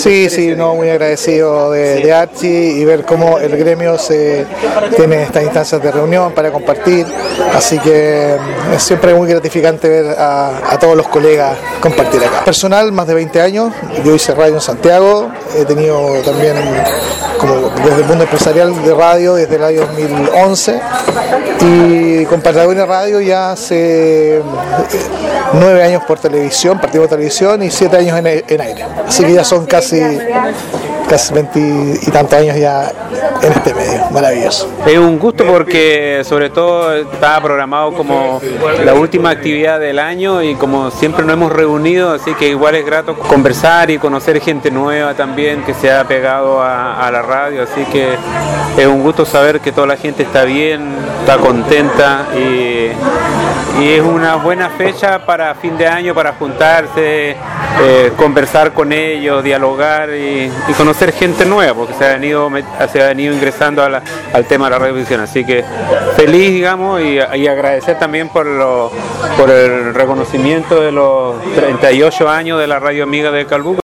Sí, sí, no, muy agradecido de Archie y ver cómo el gremio tiene estas instancias de reunión para compartir, así que es siempre muy gratificante ver a todos los colegas compartir acá. Personal, más de 20 años, yo hice radio en Santiago, he tenido también como desde el mundo empresarial de radio desde el año 2011 y con Patagonia Radio ya hace 9 años por televisión, partimos de televisión y 7 años en aire, así que ya son casi 20 y tantos años ya en este medio, maravilloso. Es un gusto porque sobre todo estaba programado como la última actividad del año y como siempre nos hemos reunido, así que igual es grato conversar y conocer gente nueva también que se ha pegado a la radio, así que es un gusto saber que toda la gente está bien, está contenta y es una buena fecha para fin de año, para juntarse, conversar con ellos, dialogar y conocer gente nueva, porque se ha venido ingresando al tema de la radiovisión, así que feliz, digamos, y agradecer también por el reconocimiento de los 38 años de la radio amiga de Calbuco.